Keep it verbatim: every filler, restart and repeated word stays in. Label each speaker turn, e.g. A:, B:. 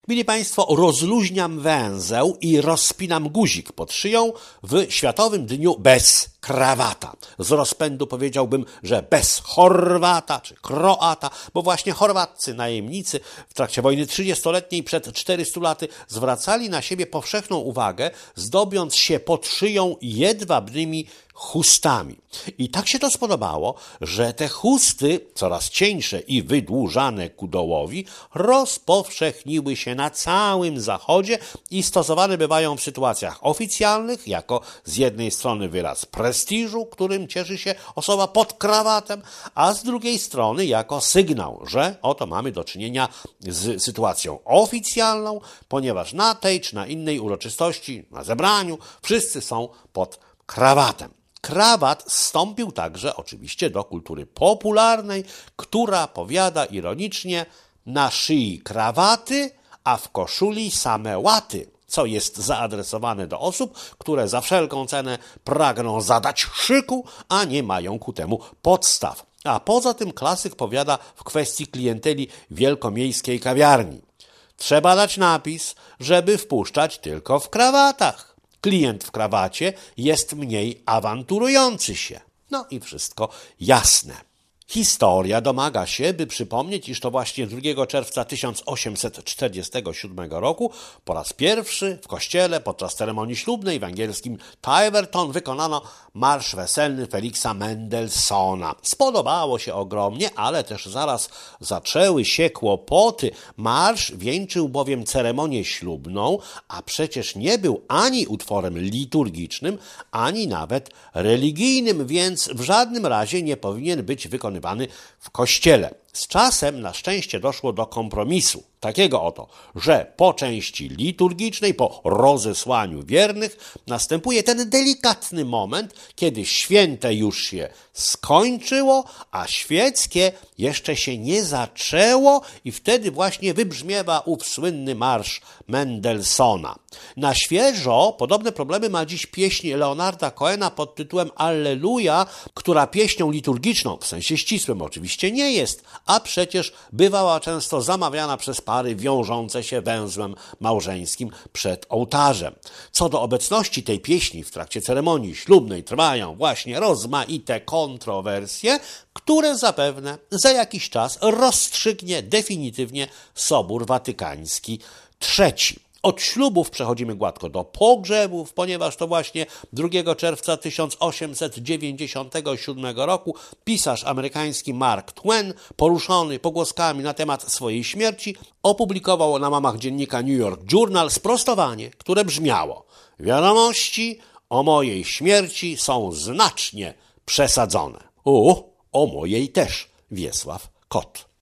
A: Mili Państwo, rozluźniam węzeł i rozpinam guzik pod szyją w Światowym Dniu bez krawata. Z rozpędu powiedziałbym, że bez Chorwata czy Kroata, bo właśnie chorwaccy najemnicy w trakcie wojny trzydziestoletniej przed czterystu laty zwracali na siebie powszechną uwagę, zdobiąc się pod szyją jedwabnymi chustami. I tak się to spodobało, że te chusty, coraz cieńsze i wydłużane ku dołowi, rozpowszechniły się na całym Zachodzie i stosowane bywają w sytuacjach oficjalnych jako z jednej strony wyraz prestiżu, którym cieszy się osoba pod krawatem, a z drugiej strony jako sygnał, że oto mamy do czynienia z sytuacją oficjalną, ponieważ na tej czy na innej uroczystości, na zebraniu wszyscy są pod krawatem. Krawat zstąpił także oczywiście do kultury popularnej, która powiada ironicznie: na szyi krawaty, a w koszuli same łaty, co jest zaadresowane do osób, które za wszelką cenę pragną zadać szyku, a nie mają ku temu podstaw. A poza tym klasyk powiada w kwestii klienteli wielkomiejskiej kawiarni: trzeba dać napis, żeby wpuszczać tylko w krawatach. Klient w krawacie jest mniej awanturujący się. No i wszystko jasne. Historia domaga się, by przypomnieć, iż to właśnie drugiego czerwca tysiąc osiemset czterdziestego siódmego roku po raz pierwszy w kościele podczas ceremonii ślubnej w angielskim Tiverton wykonano marsz weselny Feliksa Mendelssohna. Spodobało się ogromnie, ale też zaraz zaczęły się kłopoty. Marsz wieńczył bowiem ceremonię ślubną, a przecież nie był ani utworem liturgicznym, ani nawet religijnym, więc w żadnym razie nie powinien być wykonywany w kościele. Z czasem na szczęście doszło do kompromisu, takiego oto, że po części liturgicznej, po rozesłaniu wiernych, następuje ten delikatny moment, kiedy święte już się skończyło, a świeckie jeszcze się nie zaczęło i wtedy właśnie wybrzmiewa ów słynny marsz Mendelssohna. Na świeżo podobne problemy ma dziś pieśń Leonarda Cohena pod tytułem Alleluja, która pieśnią liturgiczną, w sensie ścisłym oczywiście nie jest, a przecież bywała często zamawiana przez pary wiążące się węzłem małżeńskim przed ołtarzem. Co do obecności tej pieśni w trakcie ceremonii ślubnej trwają właśnie rozmaite kontrowersje, które zapewne za jakiś czas rozstrzygnie definitywnie Sobór Watykański trzeci. Od ślubów przechodzimy gładko do pogrzebów, ponieważ to właśnie drugiego czerwca tysiąc osiemset dziewięćdziesiątego siódmego roku pisarz amerykański Mark Twain, poruszony pogłoskami na temat swojej śmierci, opublikował na łamach dziennika New York Journal sprostowanie, które brzmiało: wiadomości o mojej śmierci są znacznie przesadzone. O, o mojej też, Wiesław Kot.